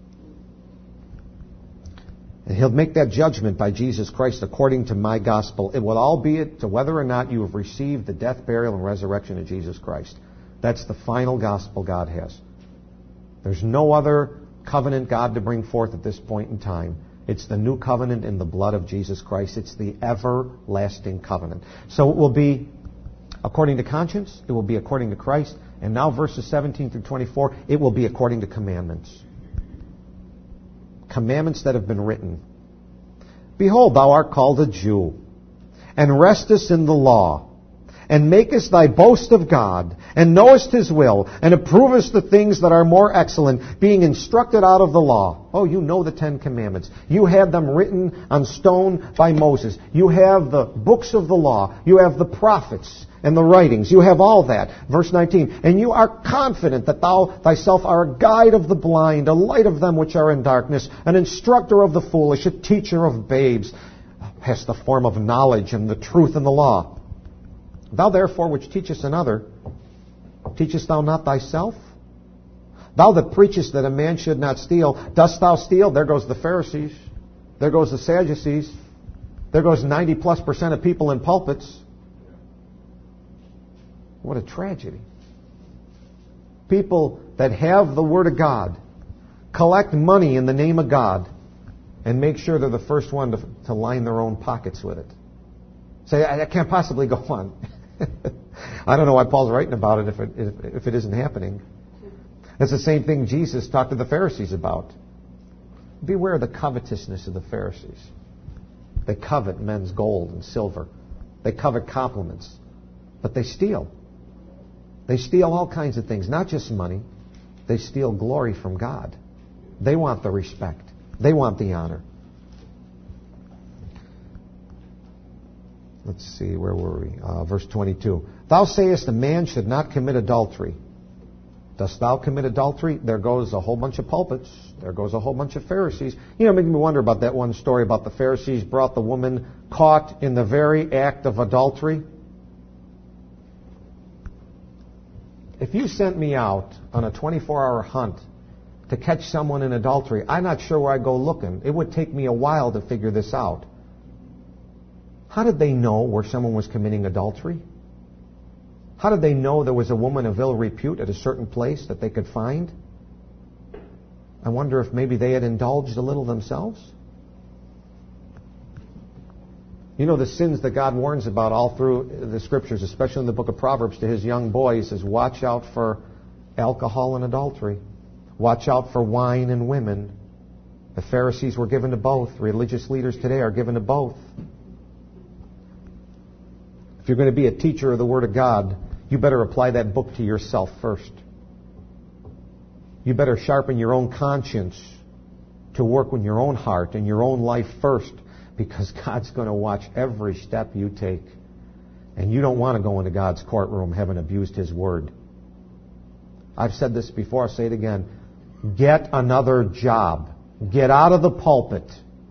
And He'll make that judgment by Jesus Christ according to my gospel. It will all be it to whether or not you have received the death, burial, and resurrection of Jesus Christ. That's the final gospel God has. There's no other covenant God to bring forth at this point in time. It's the new covenant in the blood of Jesus Christ. It's the everlasting covenant. So it will be according to conscience. It will be according to Christ. And now verses seventeen through twenty-four, it will be according to commandments. Commandments that have been written. Behold, thou art called a Jew, and restest in the law, and makest thy boast of God, and knowest His will, and approvest the things that are more excellent, being instructed out of the law. Oh, you know the Ten Commandments. You have them written on stone by Moses. You have the books of the law. You have the prophets and the writings. You have all that. Verse nineteen. And you are confident that thou thyself art a guide of the blind, a light of them which are in darkness, an instructor of the foolish, a teacher of babes. Hast the form of knowledge and the truth in the law. Thou therefore which teachest another, teachest thou not thyself? Thou that preachest that a man should not steal, dost thou steal? There goes the Pharisees. There goes the Sadducees. There goes ninety plus percent of people in pulpits. What a tragedy. People that have the Word of God collect money in the name of God and make sure they're the first one to, to line their own pockets with it. Say, I, I can't possibly go on. I don't know why Paul's writing about it if it, if, if it isn't happening. It's the same thing Jesus talked to the Pharisees about. Beware of the covetousness of the Pharisees. They covet men's gold and silver. They covet compliments. But they steal. They steal all kinds of things, not just money. They steal glory from God. They want the respect. They want the honor. Let's see, where were we? Uh, verse twenty-two. Thou sayest a man should not commit adultery. Dost thou commit adultery? There goes a whole bunch of pulpits. There goes a whole bunch of Pharisees. You know, it made me wonder about that one story about the Pharisees brought the woman caught in the very act of adultery. If you sent me out on a twenty-four hour hunt to catch someone in adultery, I'm not sure where I'd go looking. It would take me a while to figure this out. How did they know where someone was committing adultery? How did they know there was a woman of ill repute at a certain place that they could find? I wonder if maybe they had indulged a little themselves. You know the sins that God warns about all through the Scriptures, especially in the book of Proverbs to his young boys, is watch out for alcohol and adultery. Watch out for wine and women. The Pharisees were given to both. Religious leaders today are given to both. If you're going to be a teacher of the Word of God, you better apply that book to yourself first. You better sharpen your own conscience to work with your own heart and your own life first, because God's going to watch every step you take. And you don't want to go into God's courtroom having abused His Word. I've said this before, I'll say it again. Get another job. Get out of the pulpit.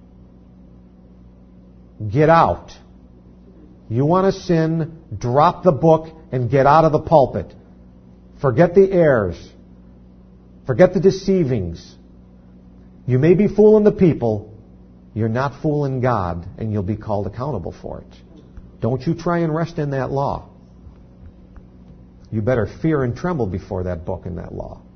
Get out. You want to sin, drop the book and get out of the pulpit. Forget the errors. Forget the deceivings. You may be fooling the people. You're not fooling God, and you'll be called accountable for it. Don't you try and rest in that law. You better fear and tremble before that book and that law.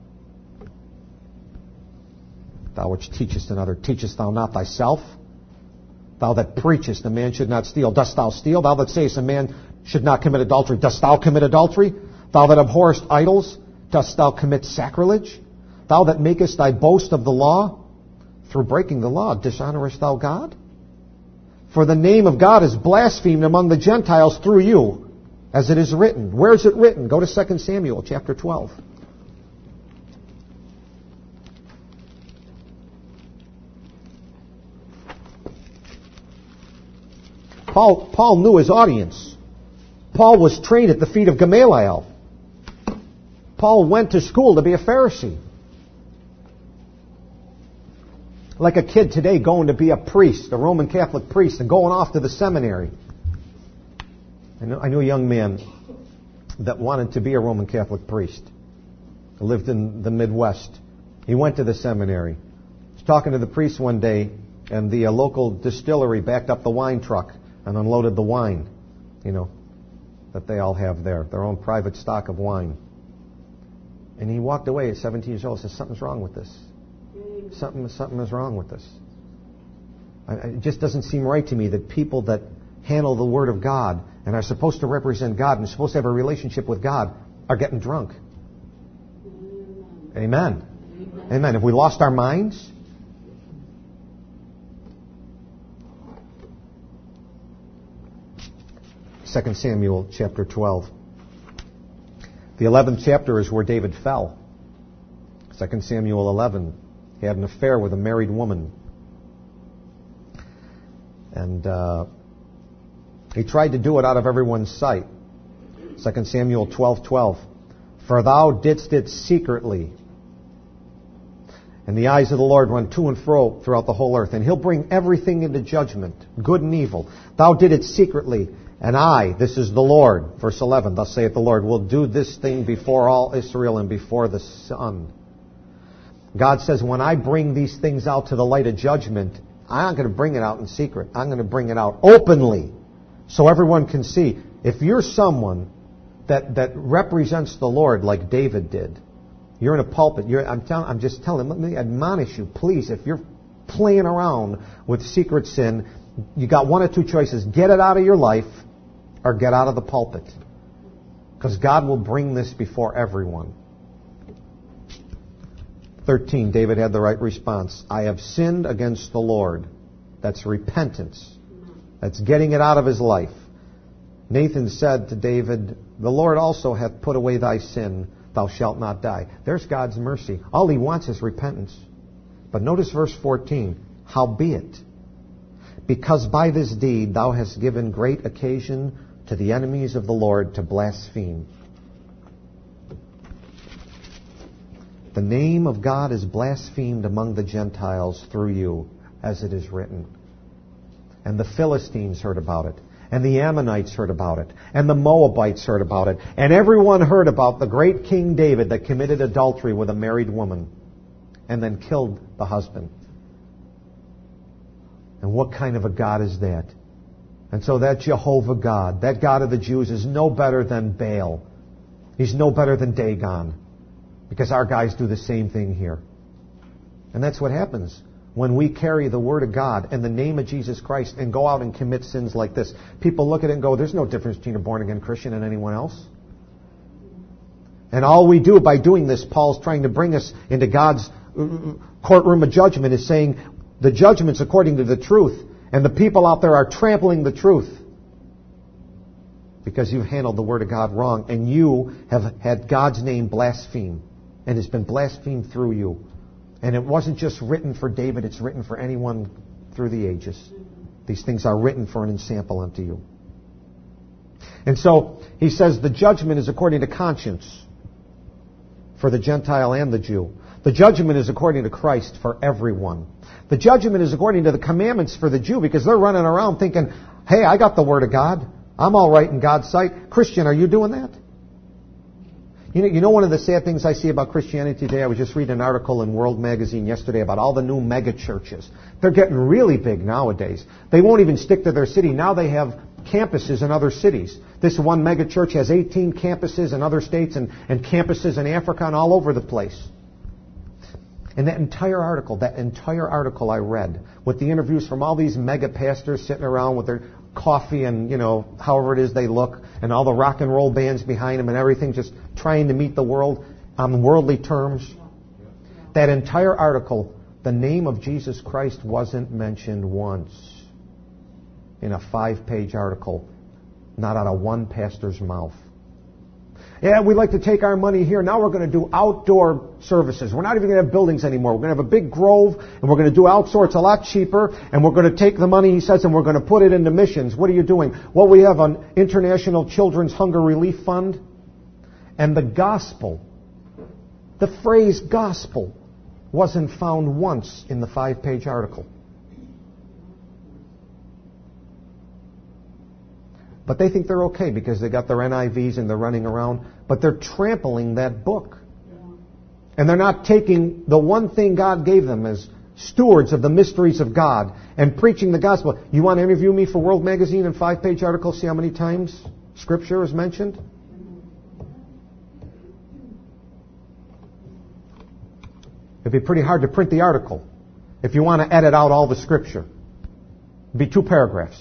Thou which teachest another, teachest thou not thyself? Thou that preachest a man should not steal, dost thou steal? Thou that sayest a man should not commit adultery, dost thou commit adultery? Thou that abhorrest idols, dost thou commit sacrilege? Thou that makest thy boast of the law, through breaking the law, dishonorest thou God? For the name of God is blasphemed among the Gentiles through you, as it is written. Where is it written? Go to Second Samuel chapter twelve. Paul, Paul knew his audience. Paul was trained at the feet of Gamaliel. Paul went to school to be a Pharisee. Like a kid today going to be a priest, a Roman Catholic priest, and going off to the seminary. I knew, I knew a young man that wanted to be a Roman Catholic priest. He lived in the Midwest. He went to the seminary. He was talking to the priest one day, and the uh, local distillery backed up the wine truck and unloaded the wine, you know, that they all have there, their own private stock of wine. And he walked away at seventeen years old and said, something's wrong with this. Something, something is wrong with this. I, it just doesn't seem right to me that people that handle the Word of God and are supposed to represent God and are supposed to have a relationship with God are getting drunk. Amen. Amen. Amen. Have we lost our minds? Second Samuel chapter twelve. The eleventh chapter is where David fell. Second Samuel eleven. He had an affair with a married woman. And uh, he tried to do it out of everyone's sight. Second Samuel twelve twelve. For thou didst it secretly. And the eyes of the Lord run to and fro throughout the whole earth. And He'll bring everything into judgment, good and evil. Thou did it secretly. And I, this is the Lord, verse eleven, thus saith the Lord, will do this thing before all Israel and before the sun. God says, when I bring these things out to the light of judgment, I'm not going to bring it out in secret. I'm going to bring it out openly so everyone can see. If you're someone that, that represents the Lord like David did, you're in a pulpit. You're, I'm, tell, I'm just telling, let me admonish you, please, if you're playing around with secret sin, you got one or two choices. Get it out of your life or get out of the pulpit. Because God will bring this before everyone. thirteen, David had the right response. I have sinned against the Lord. That's repentance. That's getting it out of his life. Nathan said to David, the Lord also hath put away thy sin. Thou shalt not die. There's God's mercy. All he wants is repentance. But notice verse fourteen. Howbeit, because by this deed thou hast given great occasion to the enemies of the Lord to blaspheme. The name of God is blasphemed among the Gentiles through you, as it is written. And the Philistines heard about it. And the Ammonites heard about it. And the Moabites heard about it. And everyone heard about the great King David that committed adultery with a married woman and then killed the husband. And what kind of a God is that? And so that Jehovah God, that God of the Jews, is no better than Baal. He's no better than Dagon. Because our guys do the same thing here. And that's what happens when we carry the Word of God and the name of Jesus Christ and go out and commit sins like this. People look at it and go, there's no difference between a born-again Christian and anyone else. And all we do by doing this, Paul's trying to bring us into God's courtroom of judgment, is saying the judgment's according to the truth. And the people out there are trampling the truth. Because you've handled the Word of God wrong. And you have had God's name blasphemed. And it's been blasphemed through you. And it wasn't just written for David, it's written for anyone through the ages. These things are written for an ensample unto you. And so, he says the judgment is according to conscience for the Gentile and the Jew. The judgment is according to Christ for everyone. The judgment is according to the commandments for the Jew, because they're running around thinking, hey, I got the Word of God. I'm all right in God's sight. Christian, are you doing that? You know, you know one of the sad things I see about Christianity today? I was just reading an article in World Magazine yesterday about all the new mega churches. They're getting really big nowadays. They won't even stick to their city. Now they have campuses in other cities. This one mega church has eighteen campuses in other states and, and campuses in Africa and all over the place. And that entire article, that entire article I read, with the interviews from all these mega pastors sitting around with their coffee and, you know, however it is they look, and all the rock and roll bands behind them and everything, just trying to meet the world on worldly terms. That entire article, the name of Jesus Christ wasn't mentioned once in a five-page article, not out of one pastor's mouth. Yeah, we like to take our money here. Now we're going to do outdoor services. We're not even going to have buildings anymore. We're going to have a big grove, and we're going to do outdoor. It's a lot cheaper, and we're going to take the money, he says, and we're going to put it into missions. What are you doing? Well, we have an International Children's Hunger Relief Fund, and the gospel, the phrase gospel, wasn't found once in the five-page article. But they think they're okay because they got their N I Vs and they're running around. But they're trampling that book. And they're not taking the one thing God gave them as stewards of the mysteries of God and preaching the gospel. You want to interview me for World Magazine in five-page articles? See how many times Scripture is mentioned? It'd be pretty hard to print the article if you want to edit out all the Scripture. It'd be two paragraphs.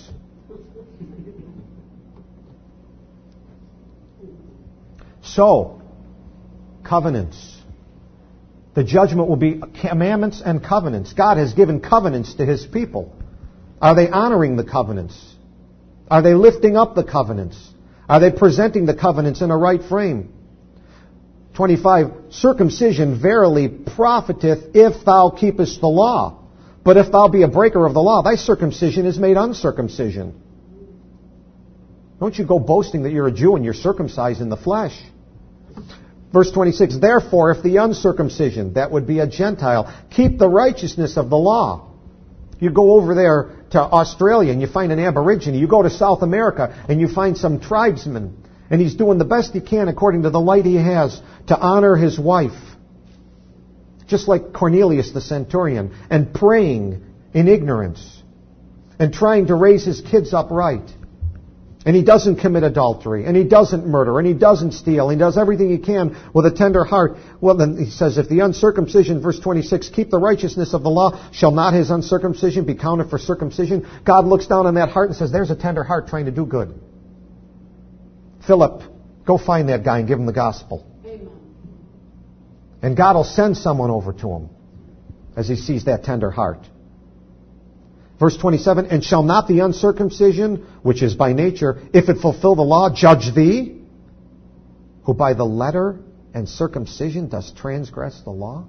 So, covenants. The judgment will be commandments and covenants. God has given covenants to His people. Are they honoring the covenants? Are they lifting up the covenants? Are they presenting the covenants in a right frame? twenty-five, circumcision verily profiteth if thou keepest the law. But if thou be a breaker of the law, thy circumcision is made uncircumcision. Don't you go boasting that you're a Jew and you're circumcised in the flesh. Verse twenty-six, therefore, if the uncircumcision, that would be a Gentile, keep the righteousness of the law. You go over there to Australia and you find an Aborigine. You go to South America and you find some tribesman. And he's doing the best he can according to the light he has to honor his wife. just like Cornelius the centurion, and praying in ignorance, and trying to raise his kids up right. And he doesn't commit adultery, and he doesn't murder, and he doesn't steal, and he does everything he can with a tender heart. Well, then he says, if the uncircumcision, verse twenty-six, keep the righteousness of the law, shall not his uncircumcision be counted for circumcision? God looks down on that heart and says, there's a tender heart trying to do good. Philip, go find that guy and give him the gospel. Amen. And God will send someone over to him as he sees that tender heart. Verse twenty-seven, and shall not the uncircumcision, which is by nature, if it fulfill the law, judge thee, who by the letter and circumcision does transgress the law?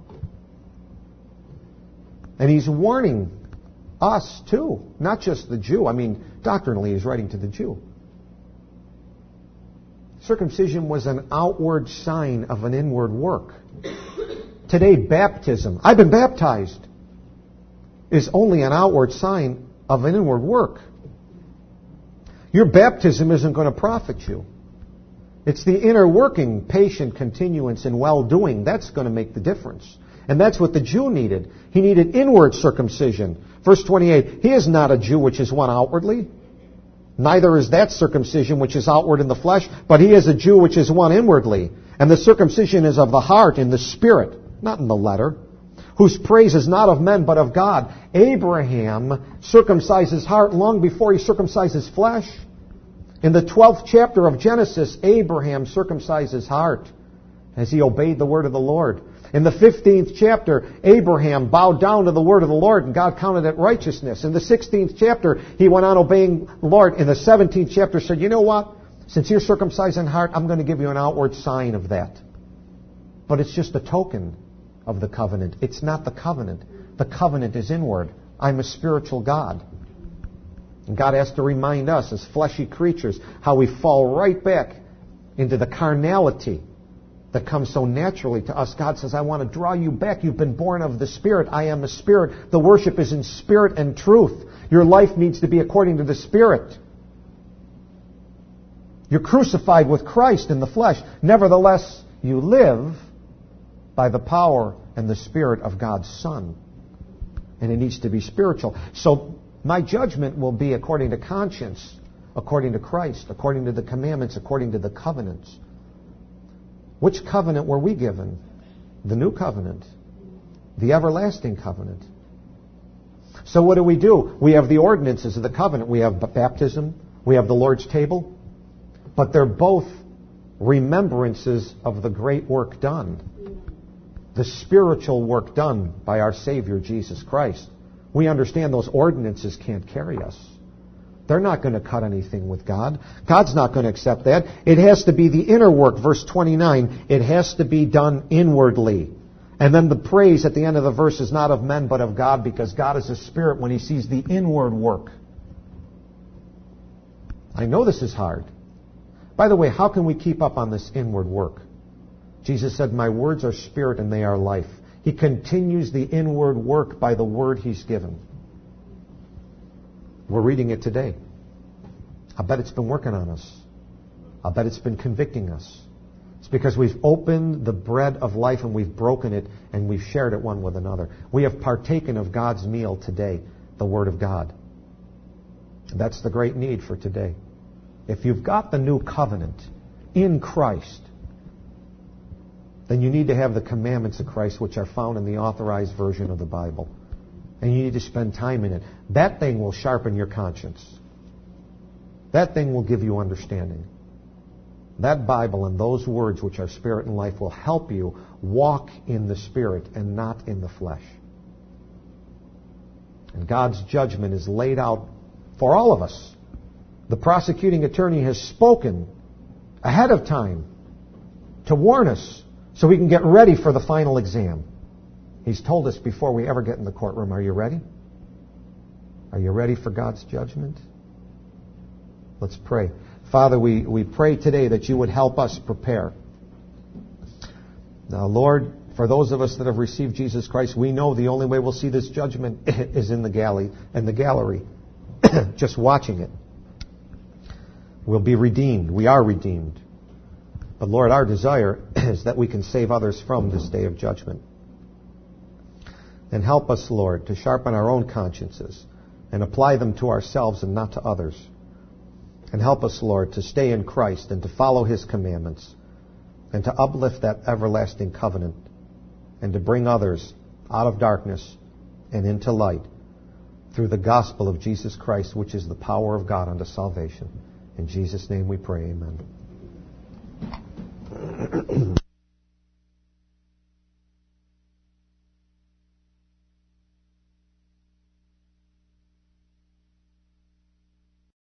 And he's warning us too, not just the Jew. I mean, doctrinally he's writing to the Jew. Circumcision was an outward sign of an inward work. Today, baptism, I've been baptized, is only an outward sign of an inward work. Your baptism isn't going to profit you. It's the inner working, patient continuance in well-doing, that's going to make the difference. And that's what the Jew needed. He needed inward circumcision. Verse twenty-eight, he is not a Jew which is one outwardly, neither is that circumcision which is outward in the flesh, but he is a Jew which is one inwardly. And the circumcision is of the heart, in the spirit, not in the letter, whose praise is not of men, but of God. Abraham circumcised his heart long before he circumcised his flesh. In the twelfth chapter of Genesis, Abraham circumcised his heart as he obeyed the word of the Lord. In the fifteenth chapter, Abraham bowed down to the word of the Lord, and God counted it righteousness. In the sixteenth chapter, he went on obeying the Lord. In the seventeenth chapter, said, you know what? Since you're circumcised in heart, I'm going to give you an outward sign of that. But it's just a token of the covenant. It's not the covenant. The covenant is inward. I'm a spiritual God. And God has to remind us as fleshy creatures how we fall right back into the carnality that comes so naturally to us. God says, I want to draw you back. You've been born of the Spirit. I am a Spirit. The worship is in spirit and truth. Your life needs to be according to the Spirit. You're crucified with Christ in the flesh. Nevertheless, you live by the power and the Spirit of God's Son. And it needs to be spiritual. So my judgment will be according to conscience, according to Christ, according to the commandments, according to the covenants. Which covenant were we given? The new covenant. The everlasting covenant. So what do we do? We have the ordinances of the covenant. We have baptism. We have the Lord's table. But they're both remembrances of the great work done. The spiritual work done by our Savior, Jesus Christ. We understand those ordinances can't carry us. They're not going to cut anything with God. God's not going to accept that. It has to be the inner work, verse twenty-nine. It has to be done inwardly. And then the praise at the end of the verse is not of men, but of God, because God is a spirit when He sees the inward work. I know this is hard. By the way, how can we keep up on this inward work? Jesus said, my words are spirit and they are life. He continues the inward work by the word He's given. We're reading it today. I bet it's been working on us. I bet it's been convicting us. It's because we've opened the bread of life and we've broken it and we've shared it one with another. We have partaken of God's meal today, the Word of God. And that's the great need for today. If you've got the new covenant in Christ, then you need to have the commandments of Christ, which are found in the authorized version of the Bible. And you need to spend time in it. That thing will sharpen your conscience. That thing will give you understanding. That Bible and those words, which are spirit and life, will help you walk in the Spirit and not in the flesh. And God's judgment is laid out for all of us. The prosecuting attorney has spoken ahead of time to warn us so we can get ready for the final exam. He's told us before we ever get in the courtroom, are you ready? Are you ready for God's judgment? Let's pray. Father, we, we pray today that you would help us prepare. Now, Lord, for those of us that have received Jesus Christ, we know the only way we'll see this judgment is in the galley and the gallery, just watching it. We'll be redeemed. We are redeemed. But Lord, our desire is that we can save others from this day of judgment. And help us, Lord, to sharpen our own consciences and apply them to ourselves and not to others. And help us, Lord, to stay in Christ and to follow His commandments and to uplift that everlasting covenant and to bring others out of darkness and into light through the gospel of Jesus Christ, which is the power of God unto salvation. In Jesus' name we pray, amen.